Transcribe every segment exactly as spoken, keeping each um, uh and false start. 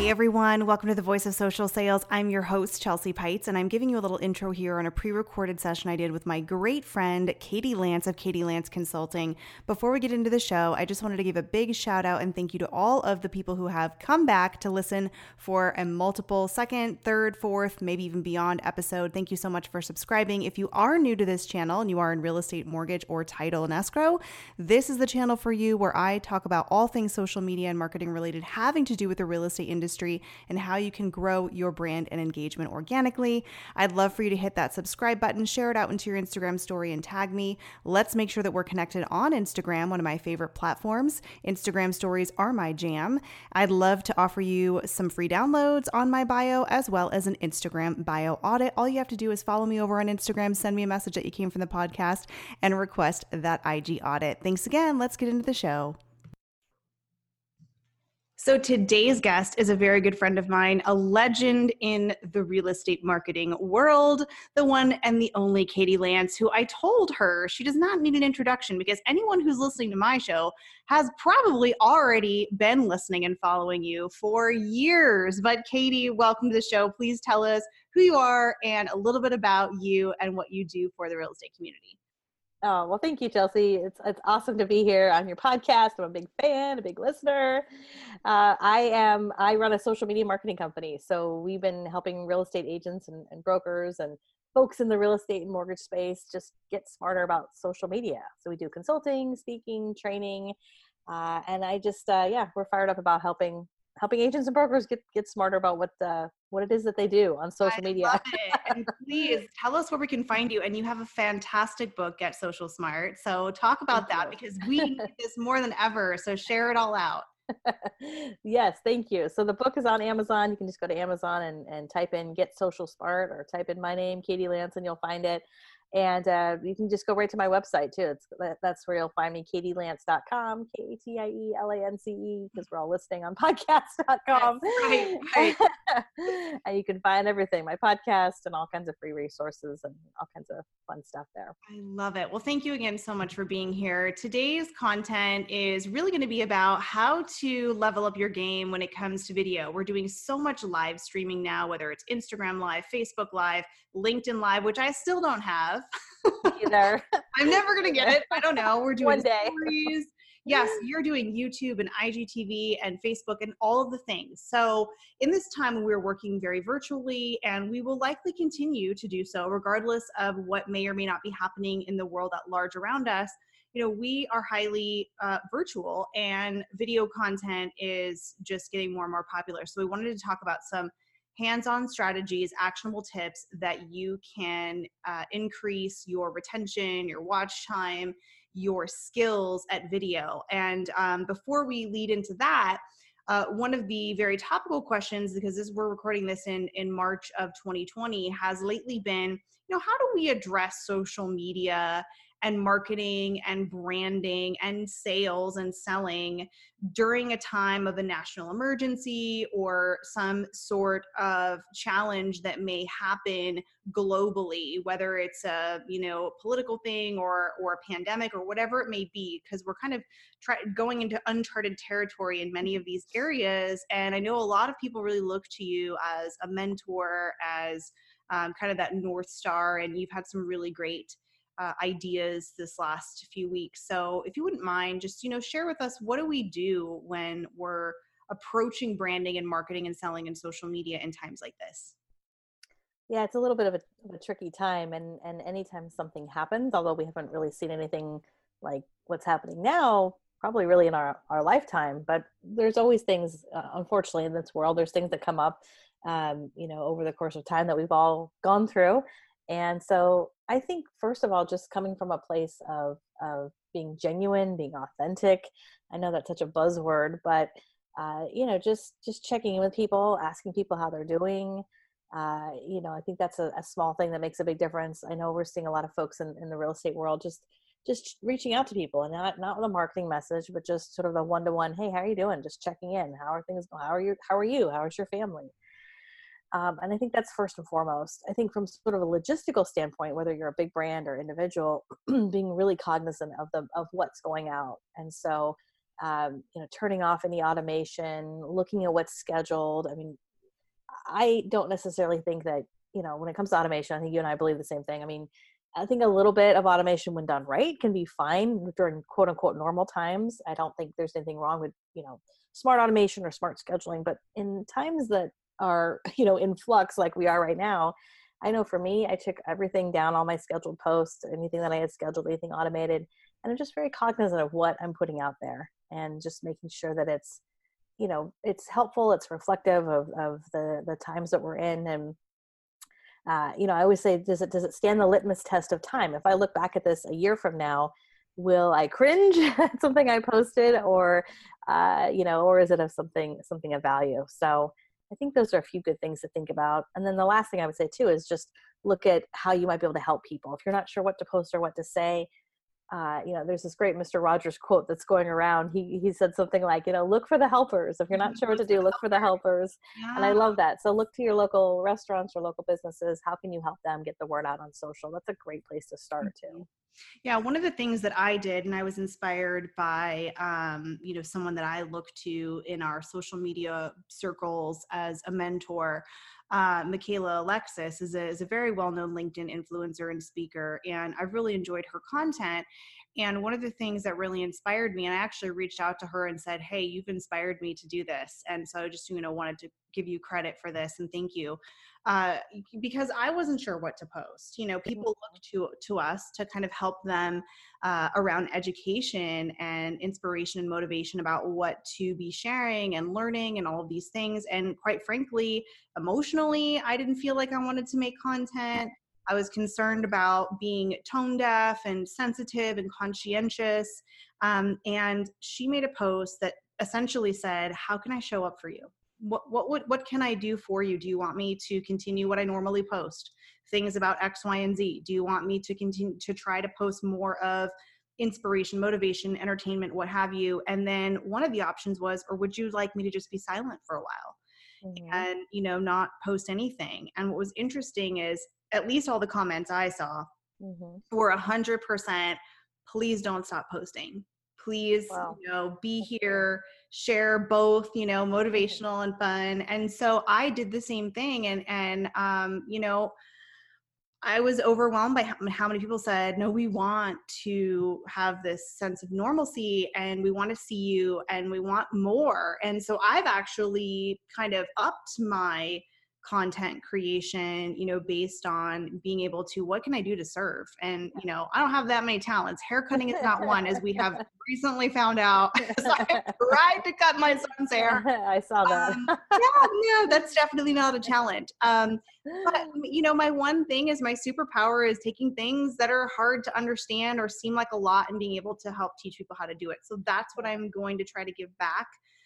Hey everyone, welcome to the Voice of Social Sales. I'm your host, Chelsea Pites, and I'm giving you a little intro here on a pre-recorded session I did with my great friend, Katie Lance of Katie Lance Consulting. Before we get into the show, I just wanted to give a big shout out and thank you to all of the people who have come back to listen for a multiple second, third, fourth, maybe even beyond episode. Thank you so much for subscribing. If you are new to this channel and you are in real estate, mortgage, or title and escrow, this is the channel for you where I talk about all things social media and marketing related having to do with the real estate industry industry and how you can grow your brand and engagement organically. I'd love for you to hit that subscribe button, share it out into your Instagram story and tag me. Let's make sure that we're connected on Instagram, one of my favorite platforms. Instagram stories are my jam. I'd love to offer you some free downloads on my bio as well as an Instagram bio audit. All you have to do is follow me over on Instagram, send me a message that you came from the podcast and request that I G audit. Thanks again. Let's get into the show. So today's guest is a very good friend of mine, a legend in the real estate marketing world, the one and the only Katie Lance, who I told her she does not need an introduction because anyone who's listening to my show has probably already been listening and following you for years. But Katie, welcome to the show. Please tell us who you are and a little bit about you and what you do for the real estate community. Oh, well, thank you, Chelsea. It's it's awesome to be here on your podcast. I'm a big fan, a big listener. Uh, I am, I run a social media marketing company. So we've been helping real estate agents and, and brokers and folks in the real estate and mortgage space just get smarter about social media. So we do consulting, speaking, training. Uh, and I just, uh, yeah, we're fired up about helping helping agents and brokers get, get smarter about what uh, what it is that they do on social I media. Love it. And please tell us where we can find you. And you have a fantastic book, Get Social Smart. So talk about that because we need this more than ever. So share it all out. Yes, thank you. So the book is on Amazon. You can just go to Amazon and, and type in Get Social Smart or type in my name, Katie Lance, and you'll find it. And uh, you can just go right to my website too. It's that's where you'll find me, katie lance dot com, K A T I E L A N C E, because we're all listening on podcast dot com. Yes, right, right. And you can find everything, my podcast and all kinds of free resources and all kinds of fun stuff there. I love it. Well, thank you again so much for being here. Today's content is really going to be about how to level up your game when it comes to video. We're doing so much live streaming now, whether it's Instagram Live, Facebook Live, LinkedIn Live, which I still don't have. Either. I'm never going to get it. I don't know. We're doing One day. stories. Yes, you're doing YouTube and I G T V and Facebook and all of the things. So in this time, we're working very virtually and we will likely continue to do so regardless of what may or may not be happening in the world at large around us. You know, we are highly uh, virtual and video content is just getting more and more popular. So we wanted to talk about some hands-on strategies, actionable tips that you can uh, increase your retention, your watch time, your skills at video. And um, before we lead into that, uh, one of the very topical questions, because this, we're recording this in, in March of twenty twenty, has lately been, you know, how do we address social media and marketing and branding and sales and selling during a time of a national emergency or some sort of challenge that may happen globally, whether it's a, you know, political thing or, or a pandemic or whatever it may be, because we're kind of try, going into uncharted territory in many of these areas. And I know a lot of people really look to you as a mentor, as um, kind of that North Star, and you've had some really great Uh, ideas this last few weeks. So if you wouldn't mind, just, you know, share with us, what do we do when we're approaching branding and marketing and selling in social media in times like this? Yeah, it's a little bit of a, of a tricky time. And, and anytime something happens, although we haven't really seen anything like what's happening now, probably really in our, our lifetime, but there's always things, uh, unfortunately, in this world, there's things that come up, um, you know, over the course of time that we've all gone through. And so I think, first of all, just coming from a place of, of being genuine, being authentic. I know that's such a buzzword, but, uh, you know, just, just checking in with people, asking people how they're doing. Uh, you know, I think that's a, a small thing that makes a big difference. I know we're seeing a lot of folks in, in the real estate world, just, just reaching out to people and not, not with a marketing message, but just sort of the one-to-one, hey, how are you doing? Just checking in. How are things going? How are you? How are you? How is your family? Um, and I think that's first and foremost. I think from sort of a logistical standpoint, whether you're a big brand or individual, being really cognizant of the of what's going out. And so um, you know, turning off any automation, looking at what's scheduled. I mean, I don't necessarily think that, you know, when it comes to automation, I think you and I believe the same thing. I mean, I think a little bit of automation when done right can be fine during quote unquote normal times. I don't think there's anything wrong with, you know, smart automation or smart scheduling, but in times that are, you know, in flux like we are right now, I know for me, I took everything down, all my scheduled posts, anything that I had scheduled, anything automated, and I'm just very cognizant of what I'm putting out there and just making sure that it's, you know, it's helpful, it's reflective of, of the, the times that we're in. And, uh, you know, I always say, does it, does it stand the litmus test of time? If I look back at this a year from now, will I cringe at something I posted, or, uh, you know, or is it of something, something of value? So I think those are a few good things to think about. And then the last thing I would say too, is just look at how you might be able to help people. If you're not sure what to post or what to say, uh, you know, there's this great Mister Rogers quote that's going around. He he said something like, you know, look for the helpers. If you're not sure what to do, look for the helpers. And I Yeah. love that. So look to your local restaurants or local businesses. How can you help them get the word out on social? That's a great place to start too. Yeah, one of the things that I did, and I was inspired by, um, you know, someone that I look to in our social media circles as a mentor. Uh, Michaela Alexis is a, is a very well-known LinkedIn influencer and speaker, and I've really enjoyed her content. And one of the things that really inspired me, and I actually reached out to her and said, "Hey, you've inspired me to do this," and so I just, you know, wanted to give you credit for this and thank you. Uh, because I wasn't sure what to post. You know, people look to to us to kind of help them uh, around education and inspiration and motivation about what to be sharing and learning and all of these things. And quite frankly, emotionally, I didn't feel like I wanted to make content. I was concerned about being tone deaf and sensitive and conscientious. Um, and she made a post that essentially said, "How can I show up for you? What, what, what, what can I do for you? Do you want me to continue what I normally post? Things about X, Y, and Z? Do you want me to continue to try to post more of inspiration, motivation, entertainment, what have you?" And then one of the options was, "Or would you like me to just be silent for a while Mm-hmm. and, you know, not post anything?" And what was interesting is at least all the comments I saw Mm-hmm. were a hundred percent, "Please don't stop posting. Please, Wow. you know, be That's great. here, share both, you know, Mm-hmm. motivational and fun." And so I did the same thing. And, and, um, you know, I was overwhelmed by how, how many people said, "No, we want to have this sense of normalcy and we want to see you and we want more." And so I've actually kind of upped my content creation, you know, based on being able to, what can I do to serve? And, you know, I don't have that many talents. Hair cutting is not one, as we have recently found out. So I tried to cut my son's hair. I saw that. Um, yeah, no, that's definitely not a talent. Um, but, you know, my one thing is my superpower is taking things that are hard to understand or seem like a lot and being able to help teach people how to do it. So that's what I'm going to try to give back,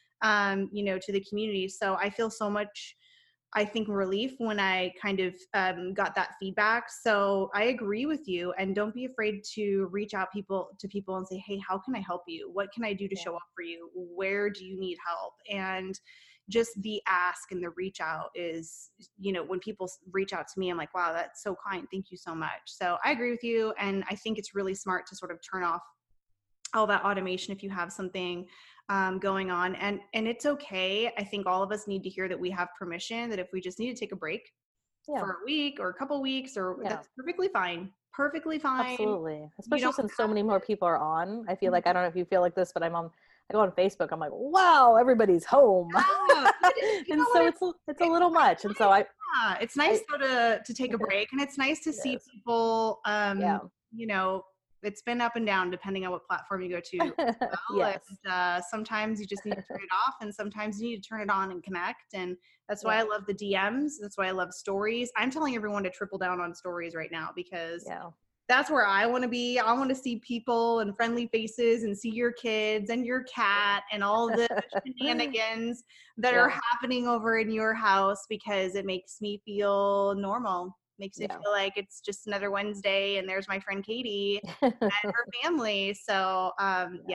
um, you know, to the community. So I feel so much, I think, relief when I kind of um, got that feedback. So I agree with you, and don't be afraid to reach out people to people and say, "Hey, how can I help you? What can I do to Yeah. show up for you? Where do you need help?" And just the ask and the reach out is, you know, when people reach out to me, I'm like, "Wow, that's so kind. Thank you so much." So I agree with you. And I think it's really smart to sort of turn off all that automation if you have something um, going on. And, and it's okay. I think all of us need to hear that we have permission, that if we just need to take a break Yeah. for a week or a couple weeks, or Yeah. that's perfectly fine. Perfectly fine. Absolutely. You Especially don't since so have many more to. people are on. I feel like, I don't know if you feel like this, but I'm on, I go on Facebook. I'm like, wow, everybody's home. Yeah, but you And know so what? it's, a- it's a It's little much. And so I, yeah, it's nice I, though to to take a break, and it's nice to see yes. people. Um, Yeah. you know, it's been up and down depending on what platform you go to as well. Yes. And uh, sometimes you just need to turn it off, and sometimes you need to turn it on and connect. And that's why Yeah. I love the D Ms. That's why I love stories. I'm telling everyone to triple down on stories right now, because Yeah. that's where I want to be. I want to see people and friendly faces and see your kids and your cat and all the shenanigans that are Yeah. happening over in your house, because it makes me feel normal. Makes me Yeah. feel like it's just another Wednesday and there's my friend Katie and her family. So um, yeah. Yeah.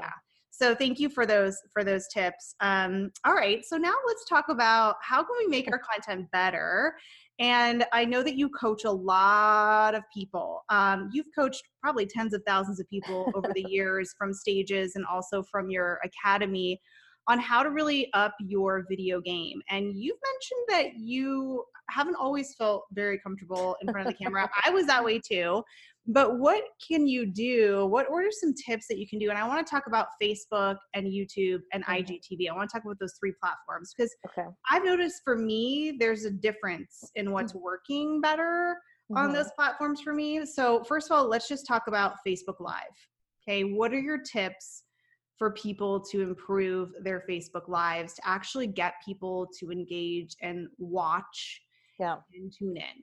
So thank you for those for those tips. Um, all right, so now let's talk about how can we make our content better. And I know that you coach a lot of people. Um, you've coached probably tens of thousands of people over the years from stages and also from your academy on how to really up your video game. And you've mentioned that you haven't always felt very comfortable in front of the camera. I was that way too. But what can you do? What, what are some tips that you can do? And I want to talk about Facebook and YouTube and Mm-hmm. I G T V. I want to talk about those three platforms because Okay. I've noticed for me, there's a difference in what's working better on Mm-hmm. those platforms for me. So first of all, let's just talk about Facebook Live. Okay. What are your tips for people to improve their Facebook Lives, to actually get people to engage and watch Yeah. and tune in?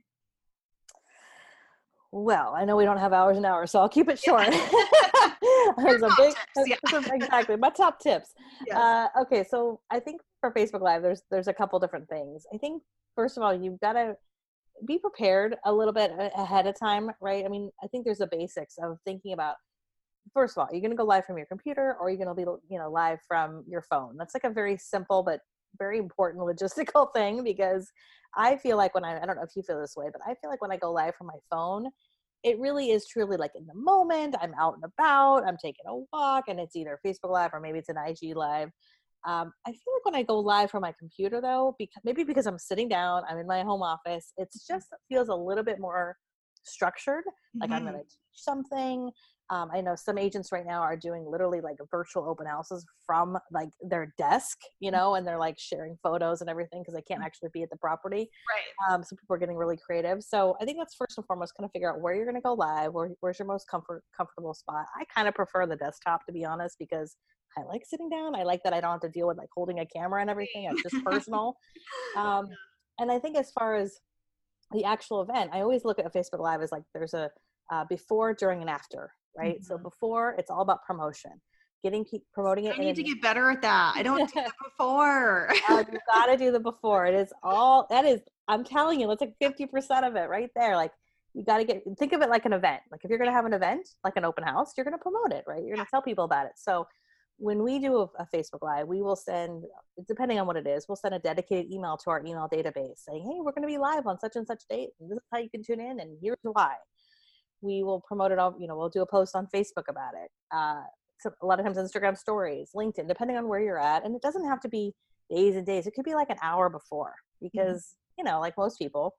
Well, I know we don't have hours and hours, so I'll keep it short. There's a top big, tips, yeah. there's a- exactly, my top tips. Yes. Uh, okay, so I think for Facebook Live, there's there's a couple different things. I think first of all, you've got to be prepared a little bit a- ahead of time, right? I mean, I think there's the basics of thinking about. First of all, you're going to go live from your computer, or you're going to be, you know, live from your phone. That's like a very simple but very important logistical thing, because I feel like when I, I don't know if you feel this way, but I feel like when I go live from my phone, it really is truly like in the moment. I'm out and about, I'm taking a walk, and it's either Facebook Live or maybe it's an I G Live. Um, I feel like when I go live from my computer, though, because maybe because I'm sitting down, I'm in my home office, it's just feels a little bit more structured. Like I'm going to teach something. Um, I know some agents right now are doing literally like virtual open houses from like their desk, you know, and they're like sharing photos and everything because they can't actually be at the property. Right. Um, so people are getting really creative. So I think that's first and foremost, kind of figure out where you're going to go live, where, where's your most comfort, comfortable spot. I kind of prefer the desktop, to be honest, because I like sitting down. I like that I don't have to deal with like holding a camera and everything. It's just personal. Um, and I think as far as the actual event, I always look at a Facebook Live as like there's a uh, before, during, and after, right? Mm-hmm. So before, it's all about promotion, getting pe- promoting it. I need to get better at that. I don't do that before. uh, you got to do the before. It is all that is. I'm telling you, it's like fifty percent of it right there. Like you got to get think of it like an event. Like if you're going to have an event, like an open house, you're going to promote it, right? You're going to tell people about it. So when we do a, a Facebook Live, we will send, depending on what it is, we'll send a dedicated email to our email database saying, hey, we're going to be live on such and such date, and this is how you can tune in, and here's why. We will promote it all, you know, we'll do a post on Facebook about it. Uh, so a lot of times Instagram stories, LinkedIn, depending on where you're at. And it doesn't have to be days and days. It could be like an hour before, because, mm-hmm. you know, like most people,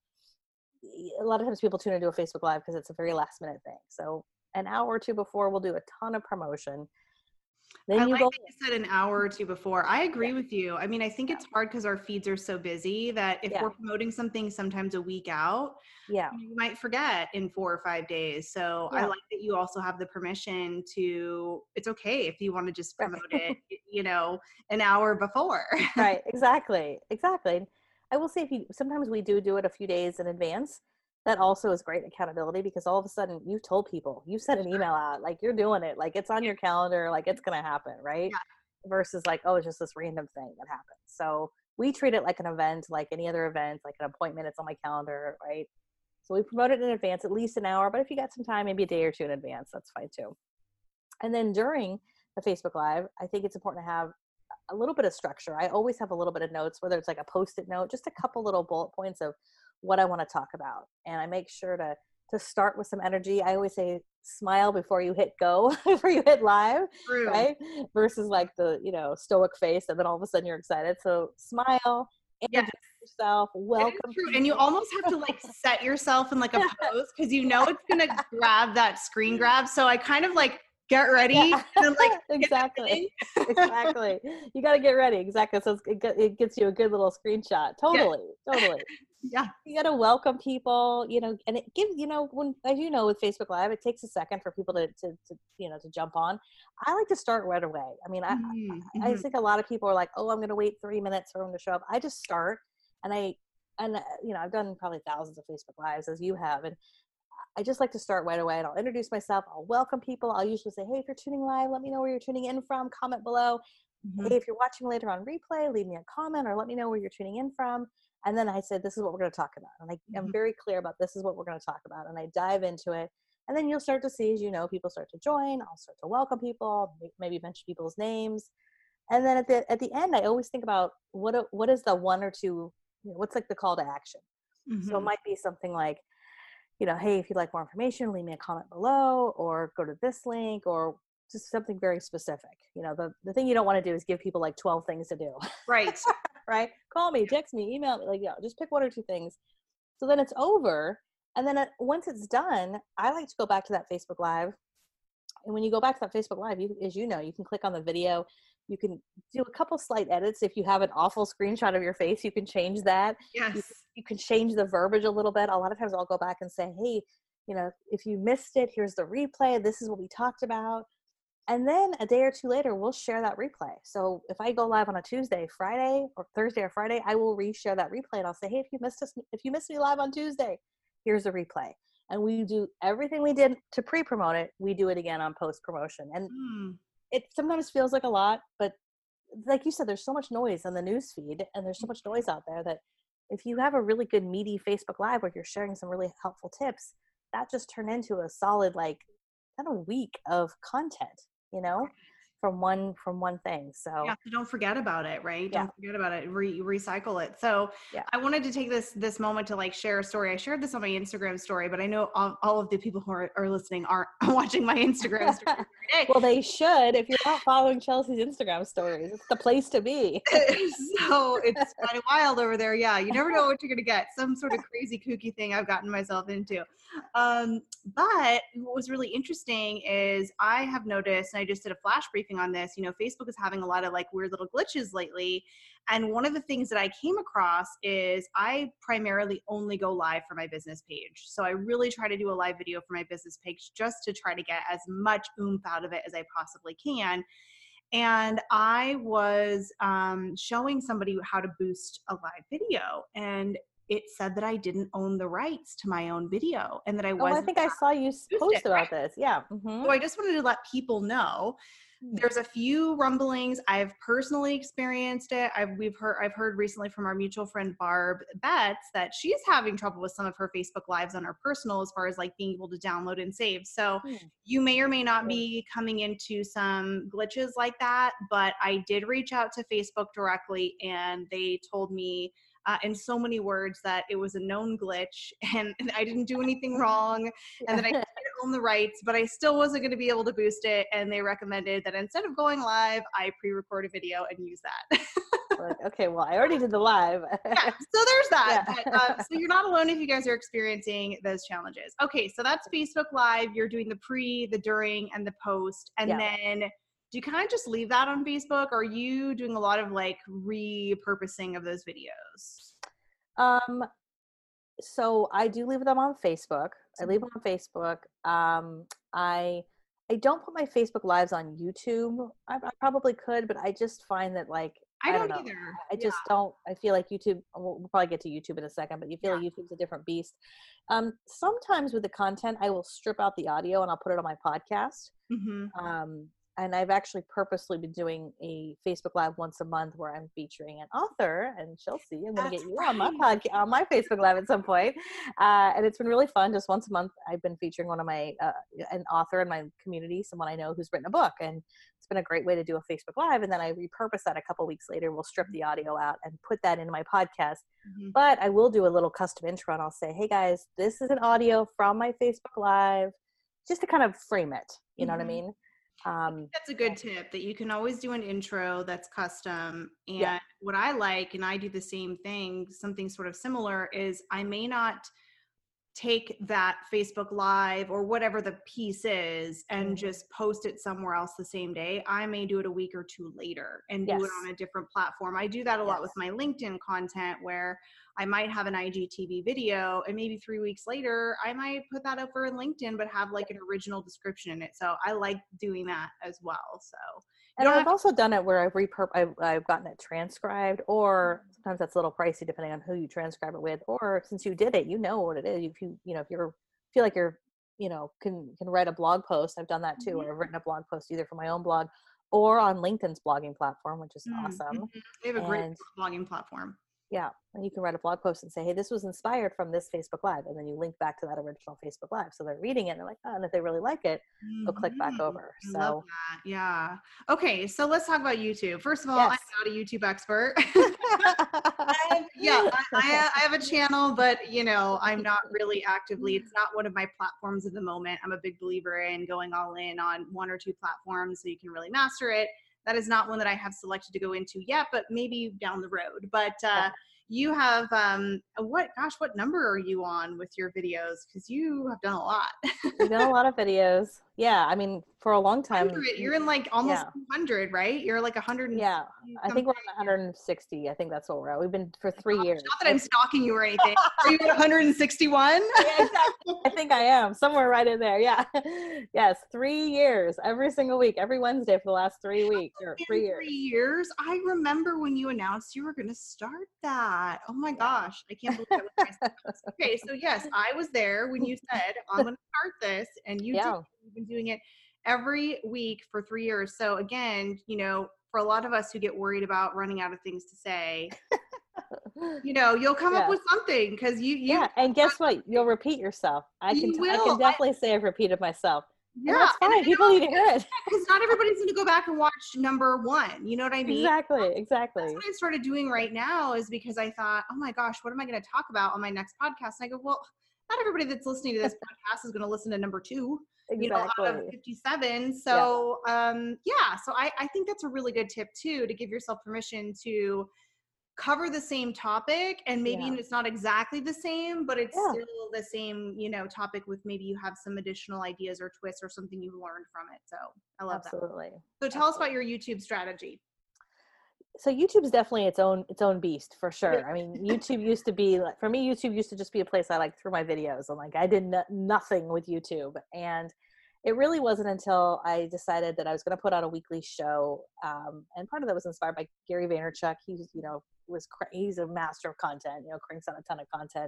a lot of times people tune into a Facebook Live because it's a very last minute thing. So an hour or two before, we'll do a ton of promotion. Then I you like go, that you said an hour or two before. I agree yeah. with you. I mean, I think yeah. it's hard because our feeds are so busy that if yeah. we're promoting something sometimes a week out, yeah, you might forget in four or five days. So yeah. I like that you also have the permission to, it's okay if you want to just promote it, you know, an hour before. Right. Exactly. Exactly. I will say if you, sometimes we do do it a few days in advance. That also is great accountability, because all of a sudden you've told people, you sent an email out, like you're doing it, like it's on your calendar, like it's going to happen. Right. Yeah. Versus like, oh, it's just this random thing that happens. So we treat it like an event, like any other event, like an appointment. It's on my calendar. Right. So we promote it in advance, at least an hour, but if you got some time, maybe a day or two in advance, that's fine too. And then during the Facebook Live, I think it's important to have a little bit of structure. I always have a little bit of notes, whether it's like a post-it note, just a couple little bullet points of what I want to talk about. And I make sure to to start with some energy. I always say smile before you hit go, before you hit live, True. Right? Versus like the, you know, stoic face and then all of a sudden you're excited. So smile, introduce yes. yourself, welcome. True. And you almost have to like set yourself in like a pose, because you know it's going to grab that screen grab. So I kind of like get ready. Yeah. And like, exactly. exactly. You got to get ready. Exactly. So it, it gets you a good little screenshot. Totally. Yeah. Totally. Yeah. You got to welcome people, you know, and it gives, you know, when, as you know, with Facebook Live, it takes a second for people to, to, to you know, to jump on. I like to start right away. I mean, I, mm-hmm. I, I think a lot of people are like, oh, I'm going to wait three minutes for them to show up. I just start and I, and you know, I've done probably thousands of Facebook Lives as you have. And I just like to start right away, and I'll introduce myself. I'll welcome people. I'll usually say, hey, if you're tuning live, let me know where you're tuning in from. Comment below. Mm-hmm. Hey, if you're watching later on replay, leave me a comment or let me know where you're tuning in from. And then I said, this is what we're going to talk about. And I, mm-hmm. I'm very clear about this is what we're going to talk about. And I dive into it. And then you'll start to see, as you know, people start to join. I'll start to welcome people, maybe mention people's names. And then at the at the end, I always think about what what is the one or two, you know, what's like the call to action. So it Mm-hmm. might be something like, you know, hey, if you'd like more information, leave me a comment below, or go to this link, or just something very specific. You know, the, the thing you don't want to do is give people like twelve things to do, Right. right? Call me, text me, email me, like, yeah, just pick one or two things. So then it's over. And then it, once it's done, I like to go back to that Facebook Live. And when you go back to that Facebook Live, you, as you know, you can click on the video. You can do a couple slight edits. If you have an awful screenshot of your face, you can change that. Yes. You, you can change the verbiage a little bit. A lot of times I'll go back and say, hey, you know, if you missed it, here's the replay. This is what we talked about. And then a day or two later, we'll share that replay. So if I go live on a Tuesday, Friday, or Thursday or Friday, I will reshare that replay. And I'll say, hey, if you missed us, if you missed me live on Tuesday, here's the replay. And we do everything we did to pre-promote it. We do it again on post-promotion. And Mm. it sometimes feels like a lot, but like you said, there's so much noise on the news feed, and there's so much noise out there that if you have a really good meaty Facebook Live where you're sharing some really helpful tips, that just turned into a solid, like, kind of week of content, you know, from one from one thing. So Yeah, so don't forget about it, right? yeah, Don't forget about it. Re- recycle it. So yeah. I wanted to take this this moment to like share a story. I shared this on my Instagram story, but I know all, all of the people who are, are listening aren't watching my Instagram story every day. Well, they should. If you're not following Chelsea's Instagram stories, it's the place to be. So it's kind of wild over there. Yeah, you never know what you're going to get. Some sort of crazy, kooky thing I've gotten myself into. Um, but what was really interesting is I have noticed, and I just did a flash briefing on this, you know, Facebook is having a lot of like weird little glitches lately. And one of the things that I came across is I primarily only go live for my business page. So I really try to do a live video for my business page just to try to get as much oomph out of it as I possibly can. And I was um, showing somebody how to boost a live video, and it said that I didn't own the rights to my own video and that I Oh, I wasn't think I saw you boost post it, about right? this. Yeah. Mm-hmm. So I just wanted to let people know there's a few rumblings. I've personally experienced it. I've we've heard I've heard recently from our mutual friend Barb Betts that she's having trouble with some of her Facebook Lives on her personal as far as like being able to download and save. So Hmm. you may or may not be coming into some glitches like that, but I did reach out to Facebook directly and they told me uh, in so many words that it was a known glitch and, and I didn't do anything wrong and that I did own the rights, but I still wasn't going to be able to boost it. And they recommended that instead of going live, I pre-record a video and use that. Like, okay, well, I already did the live. Yeah, so there's that. Yeah. But, um, so you're not alone if you guys are experiencing those challenges. Okay, so that's Facebook Live. You're doing the pre, the during, and the post. And Yeah. then do you kind of just leave that on Facebook? Or are you doing a lot of like repurposing of those videos? Um, so I do leave them on Facebook. I leave them on Facebook. Um, I I don't put my Facebook lives on YouTube. I, I probably could, but I just find that like I, I don't, don't know. either. I just yeah. don't. I feel like YouTube. We'll, we'll probably get to YouTube in a second, but you feel Yeah. like YouTube's a different beast. Um, sometimes with the content, I will strip out the audio and I'll put it on my podcast. Mm-hmm. Um, and I've actually purposely been doing a Facebook Live once a month where I'm featuring an author. And Chelsea, I'm going to That's get you right. on my podcast, on my Facebook Live at some point. Uh, and it's been really fun. Just once a month, I've been featuring one of my uh, an author in my community, someone I know who's written a book, and it's been a great way to do a Facebook Live. And then I repurpose that a couple weeks later. We'll strip the audio out and put that into my podcast. Mm-hmm. But I will do a little custom intro, and I'll say, "Hey guys, this is an audio from my Facebook Live," just to kind of frame it. You know Mm-hmm. what I mean? Um, That's a good tip that you can always do an intro that's custom. And yeah. what I like, and I do the same thing, something sort of similar, is I may not take that Facebook Live or whatever the piece is and Mhm. just post it somewhere else the same day. I may do it a week or two later and do Yes. it on a different platform. I do that a lot Yes. with my LinkedIn content where I might have an I G T V video and maybe three weeks later, I might put that over in LinkedIn, but have like an original description in it. So I like doing that as well. So And I've also done it where I've repurp I've, I've gotten it transcribed, or sometimes that's a little pricey depending on who you transcribe it with. Or since you did it, you know what it is. If you you know if you're feel like you're you know can can write a blog post, I've done that too. Mhm. Or I've written a blog post either for my own blog or on LinkedIn's blogging platform, which is Mm-hmm. awesome. They have a great And blogging platform. Yeah. And you can write a blog post and say, hey, this was inspired from this Facebook Live. And then you link back to that original Facebook Live. So they're reading it and they're like, oh, and if they really like it, they'll click back Mhm. over. I love So that. Yeah. Okay. So let's talk about YouTube. First of all, I'm yes. not a YouTube expert. I have, yeah, I, I, I have a channel, but you know, I'm not really actively, it's not one of my platforms at the moment. I'm a big believer in going all in on one or two platforms so you can really master it. That is not one that I have selected to go into yet, but maybe down the road. But Yeah. uh, you have, um, what, gosh, what number are you on with your videos? Because you have done a lot. We've done a lot of videos. Yeah. I mean, for a long time, one hundred, you're in like almost yeah. two hundred, right? You're like one hundred Yeah. I think something. we're on one hundred sixty. I think that's what we're at. We've been for three Gosh, years. not that I'm stalking you or anything. Are you at one hundred sixty-one? Yeah, exactly. I think I am somewhere right in there. Yeah. Yes. Three years every single week, every Wednesday for the last three weeks or In three years. three years? I remember when you announced you were going to start that. Oh my gosh. I can't believe I was myself. Okay. So yes, I was there when you said, I'm going to start this, and you did. Yeah. You've been doing it every week for three years. So again, you know, for a lot of us who get worried about running out of things to say, you know, you'll come up Yeah. with something because you, you, Yeah. And guess what? You'll repeat yourself. I can, you t- I will. can I, definitely say I've repeated myself. And yeah. that's And fine. I People know, need to hear it. because not everybody's going to go back and watch number one. You know what I mean? Exactly. That's Exactly. what I started doing right now, is because I thought, oh my gosh, what am I going to talk about on my next podcast? And I go, well, not everybody that's listening to this podcast is going to listen to number two, you know, out of Exactly. fifty-seven. So, yeah. um, yeah, so I, I think that's a really good tip too, to give yourself permission to cover the same topic, and maybe Yeah. it's not exactly the same, but it's Yeah. still the same, you know, topic with maybe you have some additional ideas or twists or something you learned from it. So I love Absolutely. that. So tell Absolutely. us about your YouTube strategy. So YouTube's definitely its own its own beast for sure. Yeah. I mean, YouTube used to be like, for me, YouTube used to just be a place I like threw my videos. I'm like, I did no- nothing with YouTube, and it really wasn't until I decided that I was going to put on a weekly show. Um, and part of that was inspired by Gary Vaynerchuk. He's, you know, was cr- he's a master of content. You know, cranks out a ton of content,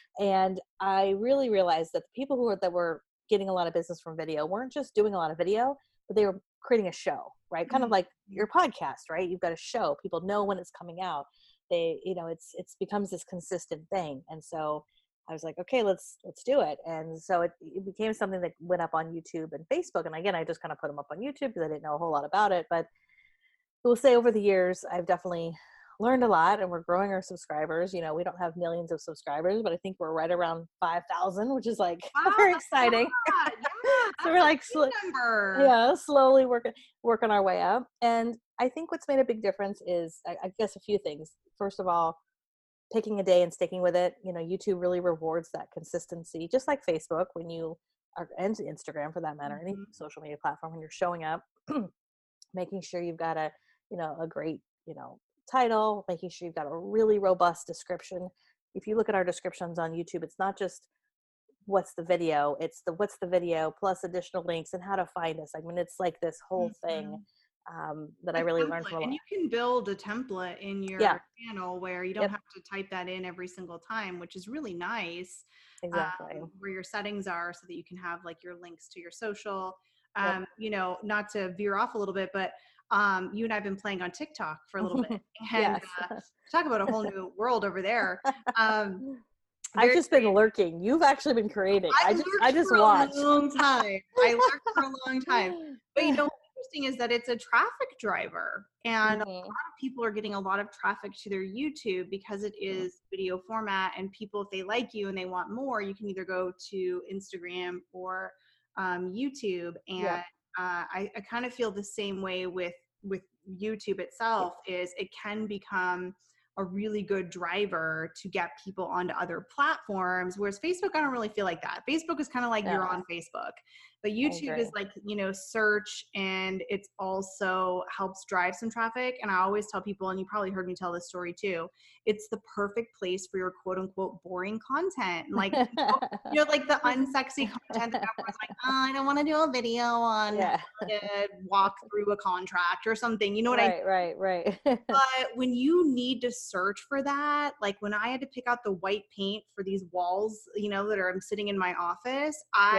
and I really realized that the people who were that were getting a lot of business from video weren't just doing a lot of video, but they were creating a show, right? Kind of like your podcast, right? You've got a show. People know when it's coming out. They, you know, it's it's becomes this consistent thing. And so I was like, okay, let's let's do it. And so it, it became something that went up on YouTube and Facebook. And again, I just kind of put them up on YouTube because I didn't know a whole lot about it. But I will say over the years, I've definitely learned a lot, and we're growing our subscribers. You know, we don't have millions of subscribers, but I think we're right around five thousand, which is like Wow, very exciting. Yeah, yeah, So we're like, sl- number. yeah, slowly working working our way up. And I think what's made a big difference is, I, I guess, a few things. First of all, picking a day and sticking with it. You know, YouTube really rewards that consistency, just like Facebook, when you are, and Instagram for that matter, Mm-hmm. any social media platform, when you're showing up, making sure you've got a, you know, a great, you know, title, making sure you've got a really robust description. If you look at our descriptions on YouTube, it's not just what's the video, it's the what's the video plus additional links and how to find us. I mean, it's like this whole Mm-hmm. thing um, that A I really template. learned from a lot. And you can build a template in your Yeah. channel where you don't Yep. have to type that in every single time, which is really nice. Exactly. Um, where your settings are, so that you can have like your links to your social. Yep. Um, you know, not to veer off a little bit, but um, you and I've been playing on TikTok for a little bit, and Yes. uh, talk about a whole new world over there. Um, I've very just been lurking. You've actually been creating. I, I just lurked I just for watched. a long time. I lurked for a long time. But you know what's interesting is that it's a traffic driver, and Mhm. a lot of people are getting a lot of traffic to their YouTube because it is video format, and people, if they like you and they want more, you can either go to Instagram or um, YouTube. And Yep. uh, I, I kind of feel the same way with with YouTube itself. Is it can become a really good driver to get people onto other platforms, whereas Facebook, I don't really feel like that. Facebook is kind of like No. you're on Facebook, but YouTube agree. is like, you know, search, and it's also helps drive some traffic. And I always tell people, and you probably heard me tell this story too, it's the perfect place for your quote unquote boring content. Like, you know, you know, like the unsexy content that everyone's like, oh, I don't want to do a video on Yeah. how to walk through a contract or something. You know what I mean? Right, right, right. But when you need to search for that, like when I had to pick out the white paint for these walls, you know, that are I'm sitting in my office, I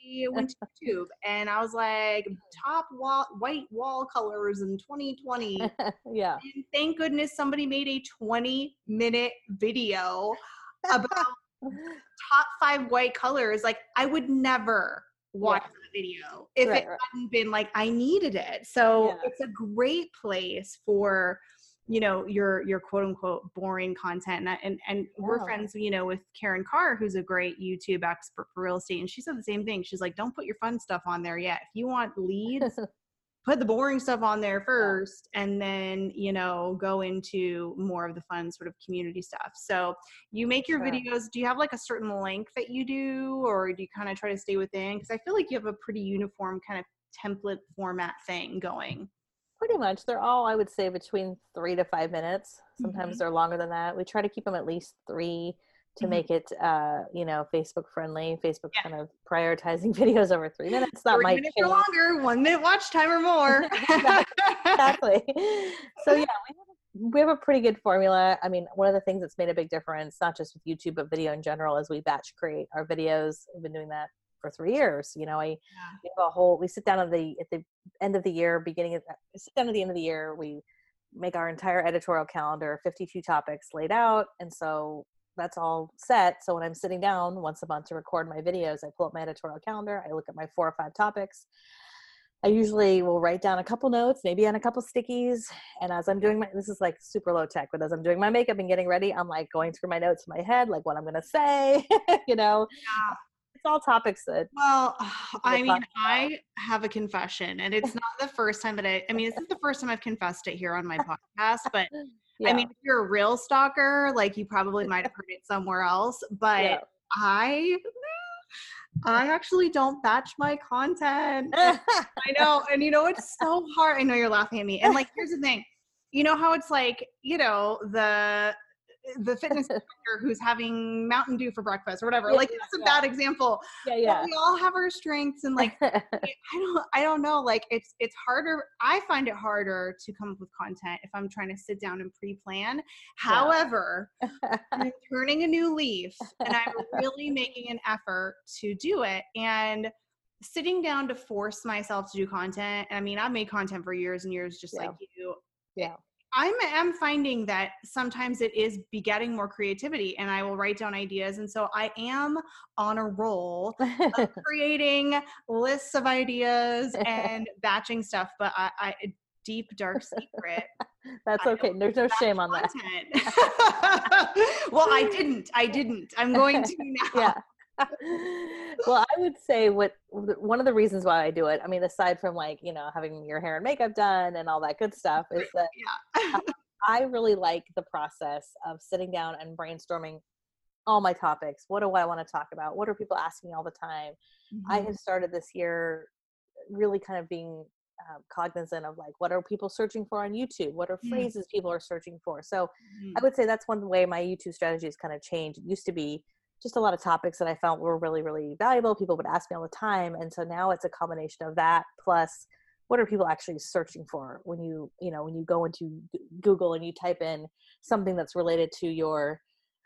I went to YouTube and I was like, top wall, white wall colors in twenty twenty. Yeah. And thank goodness somebody made a twenty minute video about top five white colors. Like, I would never watch Yeah. that video if Right, it right. hadn't been like I needed it. So Yeah. it's a great place for, you know, your your quote unquote boring content. And I- and, and we're Yeah. friends, you know, with Karen Carr, who's a great YouTube expert for real estate. And she said the same thing. She's like, don't put your fun stuff on there yet. If you want leads, put the boring stuff on there first, and then, you know, go into more of the fun sort of community stuff. So you make your Sure. videos, do you have like a certain length that you do, or do you kind of try to stay within? Because I feel like you have a pretty uniform kind of template format thing going. Pretty much. They're all, I would say, between three to five minutes. Sometimes Mhm. they're longer than that. We try to keep them at least three to Mhm. make it, uh, you know, Facebook friendly. Facebook's Yeah. kind of prioritizing videos over three minutes. That Three might minutes or change. longer, one minute watch time or more. Exactly. So yeah, we have, a, we have a pretty good formula. I mean, one of the things that's made a big difference, not just with YouTube, but video in general, is we batch create our videos. We've been doing that for three years. You know, I Yeah. we have a whole, we sit down at the, at the end of the year, beginning of, sit down at the end of the year, we make our entire editorial calendar, fifty-two topics laid out. And so that's all set. So when I'm sitting down once a month to record my videos, I pull up my editorial calendar, I look at my four or five topics. I usually will write down a couple notes, maybe on a couple stickies. And as I'm doing my, this is like super low tech, but as I'm doing my makeup and getting ready, I'm like going through my notes in my head, like what I'm going to say, you know, Yeah. it's all topics that. Well, I mean, about. I have a confession, and it's not the first time that I, I mean, this is the first time I've confessed it here on my podcast, but I Yeah. mean, if you're a real stalker, like, you probably might have heard it somewhere else, but Yeah. I, I actually don't batch my content. And I know, and you know, it's so hard. I know you're laughing at me. And like, here's the thing, you know how it's like, you know, the the fitness instructor who's having Mountain Dew for breakfast or whatever. Yeah, Like, yeah, that's a yeah. bad example. Yeah, But yeah. we all have our strengths, and like, I don't, I don't know. Like, it's it's harder. I find it harder to come up with content if I'm trying to sit down and pre-plan. However, I'm turning a new leaf, and I'm really making an effort to do it. And sitting down to force myself to do content. I mean, I've made content for years and years, just Yeah. like you. Yeah. I'm am finding that sometimes it is begetting more creativity, and I will write down ideas. And so I am on a roll of creating lists of ideas and batching stuff. But I, I a deep, dark secret. That's I okay. don't There's no batch shame on that. content. Well, I didn't. I didn't. I'm going to now. Yeah. Well, I would say what one of the reasons why I do it, I mean, aside from like, you know, having your hair and makeup done and all that good stuff, is that Yeah. I really like the process of sitting down and brainstorming all my topics. What do I want to talk about? What are people asking all the time? Mm-hmm. I have started this year really kind of being um, cognizant of like, what are people searching for on YouTube? What are phrases mm-hmm. people are searching for? So mm-hmm. I would say that's one way my YouTube strategy has kind of changed. It used to be just a lot of topics that I felt were really, really valuable. People would ask me all the time. And so now it's a combination of that plus what are people actually searching for when you, you know, when you go into Google and you type in something that's related to your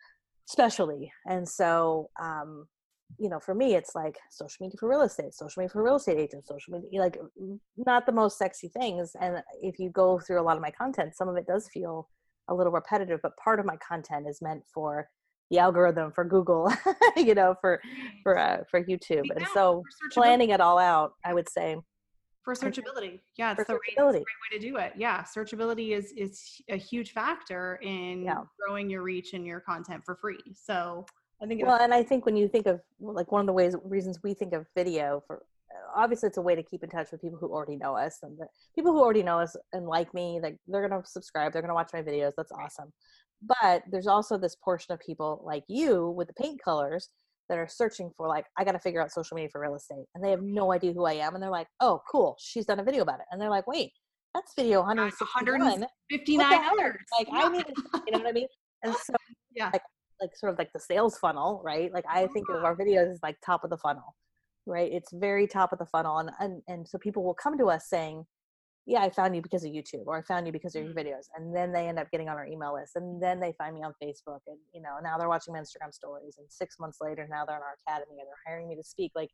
specialty. And so, um, you know, for me, it's like social media for real estate, social media for real estate agents, social media, like not the most sexy things. And if you go through a lot of my content, some of it does feel a little repetitive, but part of my content is meant for the algorithm, for Google, you know, for, for, uh, for YouTube. Yeah, and so planning it all out, I would say. For searchability. Yeah, it's the right, searchability. It's the right way to do it. Yeah, searchability is is a huge factor in yeah. growing your reach and your content for free. So I think well, and I think when you think of like one of the ways reasons we think of video for obviously it's a way to keep in touch with people who already know us, and the people who already know us and like me, like they're gonna subscribe, they're gonna watch my videos. That's awesome. But there's also this portion of people like you with the paint colors that are searching for like, I got to figure out social media for real estate. And they have no idea who I am. And they're like, oh, cool. She's done a video about it. And they're like, wait, that's video one hundred sixty-one. one hundred fifty-nine dollars. Like yeah. I need to, you know what I mean? And so yeah, like, like sort of like the sales funnel, right? Like I think of our videos as like top of the funnel, right? It's very top of the funnel. And, and, and so people will come to us saying, yeah, I found you because of YouTube, or I found you because of your videos. And then they end up getting on our email list, and then they find me on Facebook, and, you know, now they're watching my Instagram stories, and six months later, now they're in our academy, or they're hiring me to speak. Like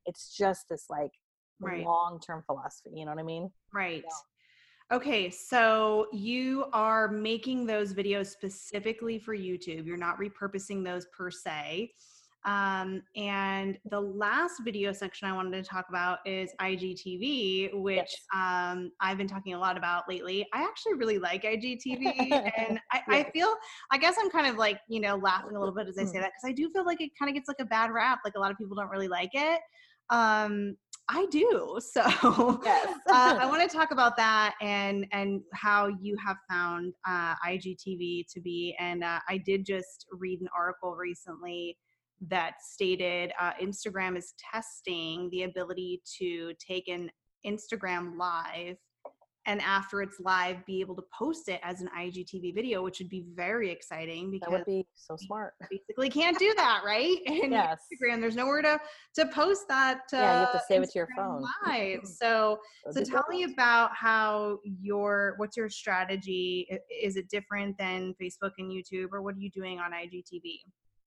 It's just this like Right. long-term philosophy. You know what I mean? Right. Yeah. Okay, so you are making those videos specifically for YouTube. You're not repurposing those per se. Um, and the last video section I wanted to talk about is I G T V, which Yes. um, I've been talking a lot about lately. I actually really like I G T V, and I, I Yes. feel, I guess I'm kind of like, you know, laughing a little bit as I say that, because I do feel like it kind of gets like a bad rap. Like a lot of people don't really like it. Um, I do. So Yes. uh, I want to talk about that and and how you have found uh, I G T V to be. And uh, I did just read an article recently that stated uh, Instagram is testing the ability to take an Instagram live, and after it's live, be able to post it as an I G T V video, which would be very exciting That because would be so smart. basically can't do that, right? In Yes. Instagram, there's nowhere to to post that Yeah, you uh, have to save it to your Instagram phone. live. So, That'd so be tell great. me about how your what's your strategy? I- Is it different than Facebook and YouTube, or what are you doing on I G T V?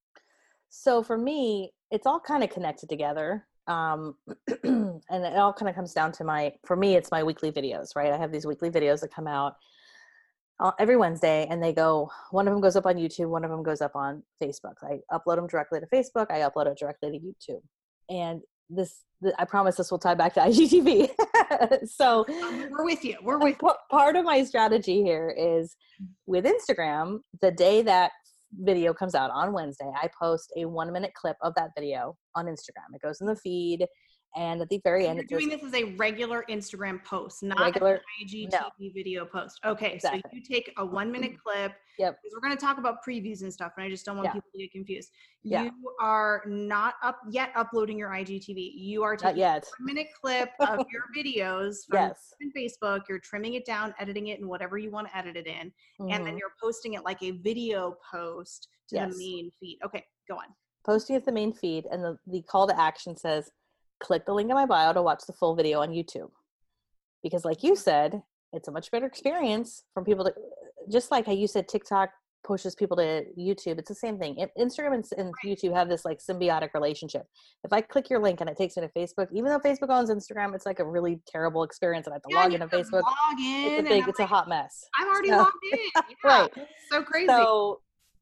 So for me, it's all kind of connected together. Um, and it all kind of comes down to my, for me, it's my weekly videos, right? I have these weekly videos that come out uh, every Wednesday, and they go, one of them goes up on YouTube, one of them goes up on Facebook. I upload them directly to Facebook. I upload it directly to YouTube. And this, th- I promise this will tie back to I G T V. So Um, we're with you. We're with p- part of my strategy here is with Instagram, the day that video comes out on Wednesday, I post a one minute clip of that video on Instagram. It goes in the feed, and at the very So end, you're it says doing this as a regular Instagram post, not as an regular. No, I G T V video post. Okay, so exactly. you take a one minute clip, Yep. because we're going to talk about previews and stuff, and I just don't want Yeah. people to get confused. Yeah. You are not up yet uploading your I G T V. You are Not taking yet. a one minute clip of your videos from Yes. Facebook. You're trimming it down, editing it in whatever you want to edit it in, and then Mm-hmm. you're posting it like a video post to Yes. the main feed. Okay, go on. Posting it to the main feed, and the, the call to action says, click the link in my bio to watch the full video on YouTube. Because like you said, it's a much better experience from people to, just like how you said TikTok pushes people to YouTube. It's the same thing. Instagram and, and YouTube have this like symbiotic relationship. If I click your link and it takes me to Facebook, even though Facebook owns Instagram, it's like a really terrible experience, and I have to Yeah, log and you into have to Facebook. log in, It's a and big, I'm it's like, a hot mess. I'm already So, logged in. Yeah, right. so crazy. So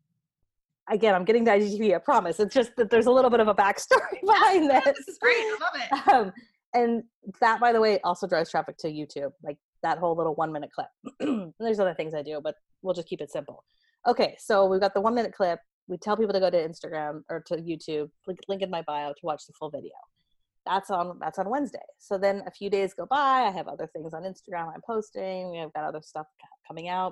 again, I'm getting to I G T V, I promise. It's just that there's a little bit of a backstory behind this. This is great. I love it. Um, and that, by the way, also drives traffic to YouTube, like that whole little one minute clip. And there's other things I do, but we'll just keep it simple. Okay, so we've got the one minute clip. We tell people to go to Instagram or to YouTube, link, link in my bio to watch the full video. That's on that's on Wednesday. So then a few days go by. I have other things on Instagram I'm posting. I've got other stuff coming out.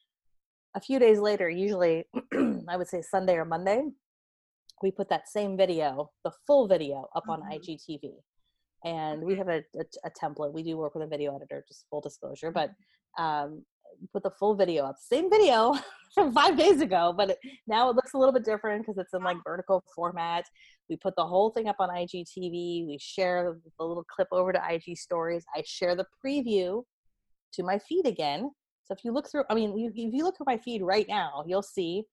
A few days later, usually I would say Sunday or Monday, we put that same video, the full video, up on Mhm. I G T V. And we have a, a, a template. We do work with a video editor, just full disclosure, but um, put the full video up. Same video from five days ago, but it, now it looks a little bit different because it's in like vertical format. We put the whole thing up on I G T V. We share the little clip over to I G Stories. I share the preview to my feed again. So if you look through, I mean, you, if you look through my feed right now, you'll see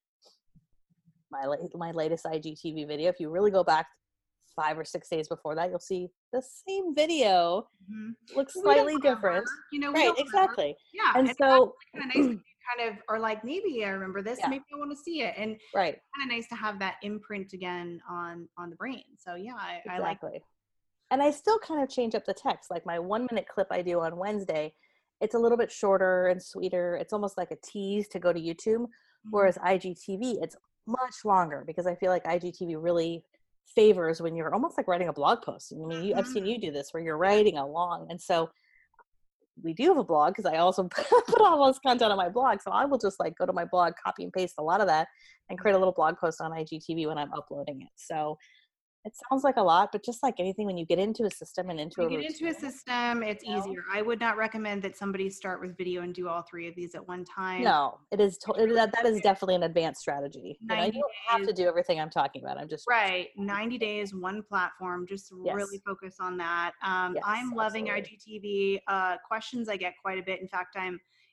my my latest I G T V video. If you really go back five or six days before that, you'll see the same video. Mhm. Looks We don't slightly remember, different. You know, we Right, don't remember. exactly. Yeah, And and it's so, kind of nice that you kind of are like, maybe I remember this. yeah, Maybe I want to see it, and right, kind of nice to have that imprint again on on the brain. So yeah, I, I like. exactly. And I still kind of change up the text. Like my one minute clip I do on Wednesday, it's a little bit shorter and sweeter. It's almost like a tease to go to YouTube. Whereas I G T V, it's much longer because I feel like I G T V really favors when you're almost like writing a blog post. I mean, you, I've seen you do this where you're writing along. And so we do have a blog because I also put all this content on my blog. So I will just like go to my blog, copy and paste a lot of that and create a little blog post on I G T V when I'm uploading it. So it sounds like a lot, but just like anything, when you get into a system and into When a you get into a routine, system, it's you know? easier. I would not recommend that somebody start with video and do all three of these at one time. No, it is to- it, that that is definitely an advanced strategy. You know, you ninety don't have days. to do everything I'm talking about. I'm just Right. ninety days, one platform, just Yes. really focus on that. Um, Yes, I'm loving absolutely. I G T V. Uh, questions I get quite a bit. In fact, I'm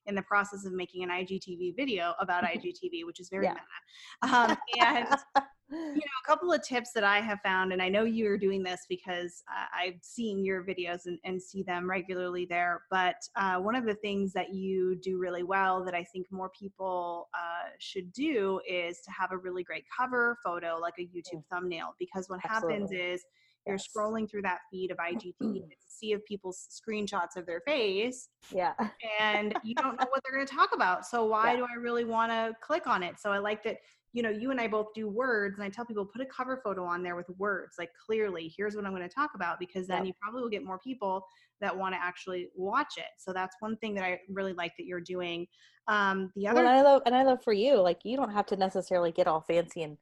in the process of making an I G T V video about I G T V, which is very Yeah. meta. Um, and you know, a couple of tips that I have found, and I know you're doing this because uh, I've seen your videos and, and see them regularly there. But uh, one of the things that you do really well that I think more people uh, should do is to have a really great cover photo, like a YouTube thumbnail, because what happens Absolutely. is you're Yes. scrolling through that feed of I G T V to see of people's screenshots of their face, Yeah. and you don't know what they're going to talk about. So why Yeah. do I really want to click on it? So I like that, you know, you and I both do words, and I tell people, put a cover photo on there with words, like clearly, here's what I'm going to talk about, because then Yep. you probably will get more people that want to actually watch it. So that's one thing that I really like that you're doing. Um, the other, Well, and I love, and I love for you, like, you don't have to necessarily get all fancy and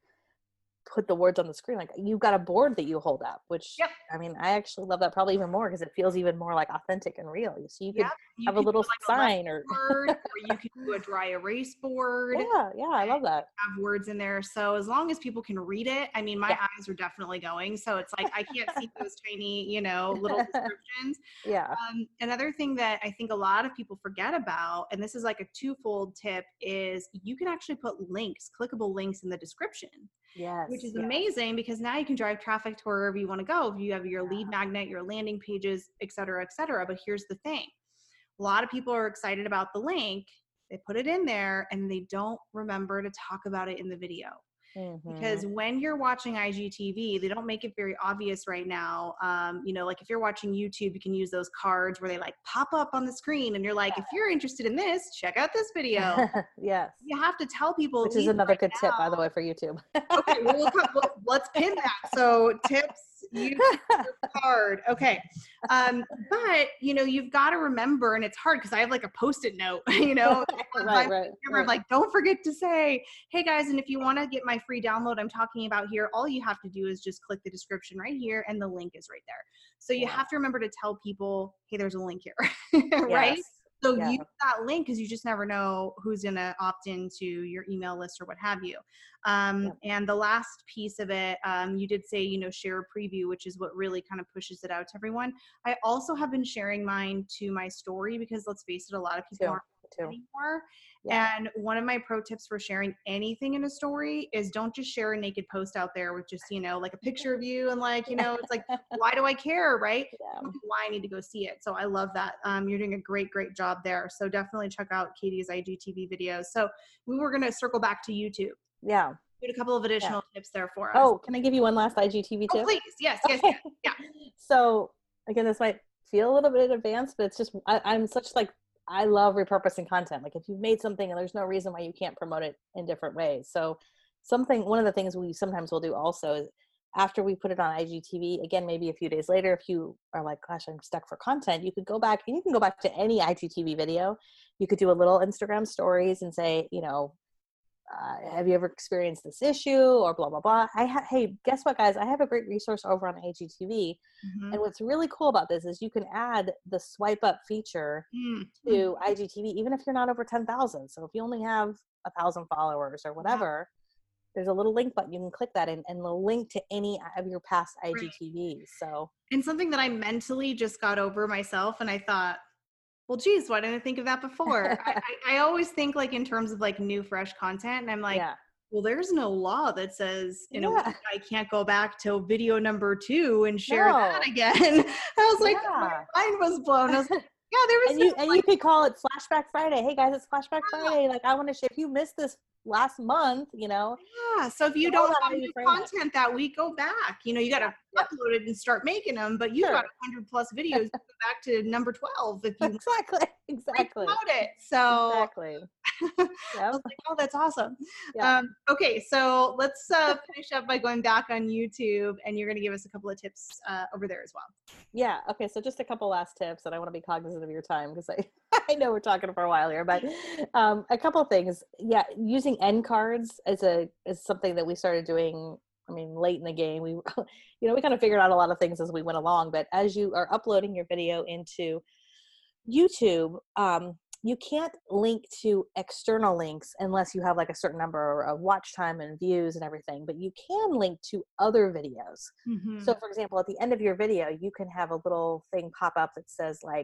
put the words on the screen. Like, you've got a board that you hold up, which, yep, I mean, I actually love that probably even more because it feels even more like authentic and real. So you could yep, you have a can do little like a lesson sign or board, or you can do a dry erase board. yeah, yeah, I love that. Have words in there. So as long as people can read it, I mean, my Yeah. eyes are definitely going. So it's like, I can't see those tiny, you know, little descriptions. Yeah. Um, another thing that I think a lot of people forget about, and this is like a twofold tip, is you can actually put links, clickable links in the description, Yes. which is yes. amazing, because now you can drive traffic to wherever you want to go. If you have your lead magnet, your landing pages, et cetera, et cetera. But here's the thing. A lot of people are excited about the link. They put it in there and they don't remember to talk about it in the video. Mm-hmm. Because when you're watching I G T V, they don't make it very obvious right now. Um, you know, like if you're watching YouTube, you can use those cards where they like pop up on the screen and you're like, if you're interested in this, check out this video. Yes. You have to tell people. Which is another good tip, by the way, for YouTube. Okay, well, we'll come, let's, let's pin that. So tips, YouTube card. Okay. Um, but, you know, you've got to remember, and it's hard because I have like a Post-it note, you know, right, right, right. like, don't forget to say, hey guys, and if you want to get my free download I'm talking about here, all you have to do is just click the description right here and the link is right there. So you Yeah. have to remember to tell people, hey, there's a link here, right? Yes. So Yeah. use that link, because you just never know who's going to opt into your email list or what have you. Um, Yep. And the last piece of it, um, you did say, you know, share a preview, which is what really kind of pushes it out to everyone. I also have been sharing mine to my story, because let's face it, a lot of people Too. aren't Too. anymore. Yeah. And one of my pro tips for sharing anything in a story is don't just share a naked post out there with just, you know, like a picture of you and like, you know, it's like, why do I care, right? Yeah. Why I need to go see it. So I love that. Um, you're doing a great, great job there. So definitely check out Katie's I G T V videos. So we were going to circle back to YouTube. Yeah. Get a couple of additional Yeah. tips there for us. Oh, can I give you one last I G T V Oh, tip? please. Yes, yes, Okay. yes. Yeah. So again, this might feel a little bit advanced, but it's just, I, I'm such like, I love repurposing content. Like if you've made something and there's no reason why you can't promote it in different ways. So something, one of the things we sometimes will do also is after we put it on I G T V, again, maybe a few days later, if you are like, gosh, I'm stuck for content, you could go back and you can go back to any I G T V video. You could do a little Instagram stories and say, you know, uh, have you ever experienced this issue or blah, blah, blah. I ha- Hey, guess what, guys? I have a great resource over on I G T V. Mm-hmm. And what's really cool about this is you can add the swipe up feature Mm-hmm. to I G T V, even if you're not over ten thousand. So if you only have a thousand followers or whatever, yeah. there's a little link button. You can click that and, and the link to any of your past I G T Vs. Right. So, and something that I mentally just got over myself. And I thought, well, geez, why didn't I think of that before? I, I, I always think like in terms of like new, fresh content. And I'm like, yeah. well, there's no law that says in yeah. a week I can't go back to video number two and share no. that again. I was like, yeah. my mind was blown. I was like, yeah, there was and no you and like, you could call it Flashback Friday. Hey guys, it's Flashback yeah. Friday. Like I want to share. If you missed this last month, you know. Yeah. So if you don't have new content it. that week, go back. You know, you got to yeah. upload it and start making them. But you sure. got a hundred plus videos. Go back to number twelve if you exactly exactly promote it. So exactly. Yep. I was like, oh, that's awesome. Yeah. Um, okay, so let's uh, finish up by going back on YouTube, and you're going to give us a couple of tips uh, over there as well. Yeah. Okay. So just a couple last tips, and I want to be cognizant of your time because I, I know we're talking for a while here, but um, a couple of things. Yeah, using end cards as a is something that we started doing. I mean, late in the game, we, you know, we kind of figured out a lot of things as we went along. But as you are uploading your video into YouTube, um, you can't link to external links unless you have like a certain number of watch time and views and everything, but you can link to other videos. Mm-hmm. So for example, at the end of your video, you can have a little thing pop up that says like,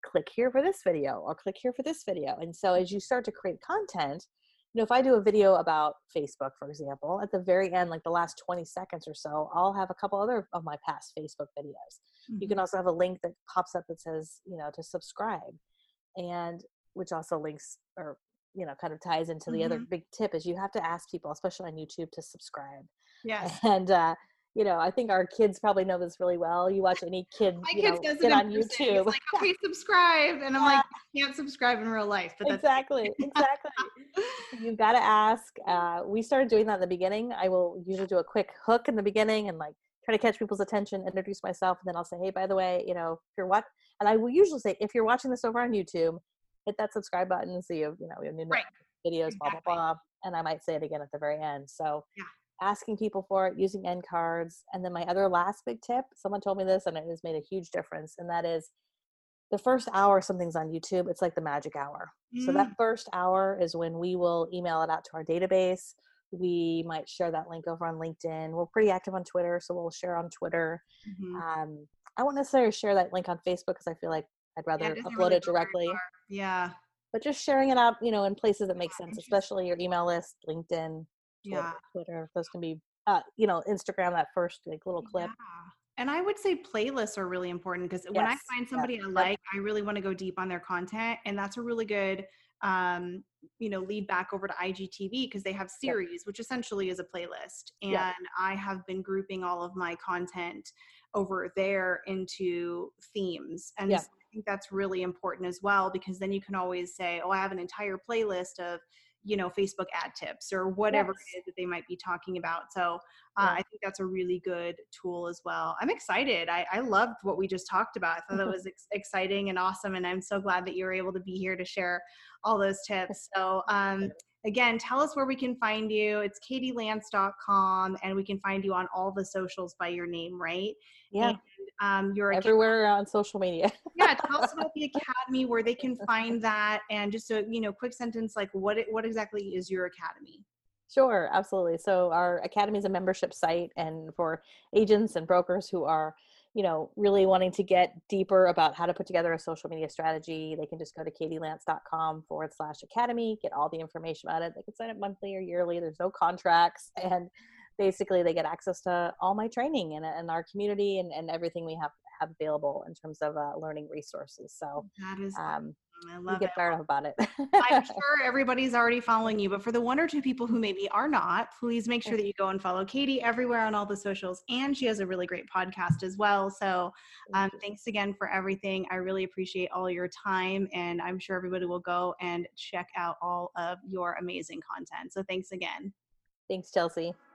click here for this video or click here for this video. And so as you start to create content, you know, if I do a video about Facebook, for example, at the very end, like the last twenty seconds or so, I'll have a couple other of my past Facebook videos. Mm-hmm. You can also have a link that pops up that says, you know, to subscribe, and which also links or, you know, kind of ties into the mm-hmm. other big tip is you have to ask people, especially on YouTube, to subscribe. Yes. And, uh, you know, I think our kids probably know this really well. You watch any kid, My you kid know, does get it on person. YouTube. He's like, okay, subscribe. And I'm like, you can't subscribe in real life. But that's exactly, exactly. You've got to ask. Uh, we started doing that in the beginning. I will usually do a quick hook in the beginning and like try to catch people's attention, introduce myself, and then I'll say, hey, by the way, you know, if you're what, and I will usually say, if you're watching this over on YouTube, hit that subscribe button so you, you know, we have new right. videos, exactly. blah, blah, blah. And I might say it again at the very end. So yeah. asking people for it, using end cards. And then my other last big tip, someone told me this and it has made a huge difference. And that is the first hour something's on YouTube, it's like the magic hour. Mm. So that first hour is when we will email it out to our database. We might share that link over on LinkedIn. We're pretty active on Twitter, so we'll share on Twitter. Mm-hmm. Um, I won't necessarily share that link on Facebook because I feel like I'd rather yeah, it upload really it directly. Yeah. But just sharing it out, you know, in places that make sense, especially your email list, LinkedIn, Twitter, yeah. Twitter. Those can be, uh, you know, Instagram, that first like little clip. Yeah. And I would say playlists are really important because yes. when I find somebody yeah. I like, I really want to go deep on their content. And that's a really good, um, you know, lead back over to I G T V because they have series, yep. which essentially is a playlist. And yep. I have been grouping all of my content over there into themes. And yep. so I think that's really important as well, because then you can always say, oh, I have an entire playlist of, you know, Facebook ad tips or whatever yes. it is that they might be talking about. So uh, yeah. I think that's a really good tool as well. I'm excited. I, I loved what we just talked about. I thought that was ex- exciting and awesome. And I'm so glad that you were able to be here to share all those tips. So um, again, tell us where we can find you. It's katie lance dot com and we can find you on all the socials by your name, right? Yeah. And, um, you're everywhere on social media. yeah. Tell us about the Academy, where they can find that, and just a, you know, quick sentence, like what, it, what exactly is your Academy? Sure. Absolutely. So our Academy is a membership site, and for agents and brokers who are, you know, really wanting to get deeper about how to put together a social media strategy, they can just go to katie lance dot com forward slash academy, get all the information about it. They can sign up monthly or yearly. There's no contracts. And basically they get access to all my training and, and our community and, and everything we have have available in terms of uh, learning resources. So that is um, I love you get it. fired up about it. I'm sure everybody's already following you, but for the one or two people who maybe are not, please make sure that you go and follow Katie everywhere on all the socials. And she has a really great podcast as well. So um, thanks again for everything. I really appreciate all your time, and I'm sure everybody will go and check out all of your amazing content. So thanks again. Thanks, Chelsea.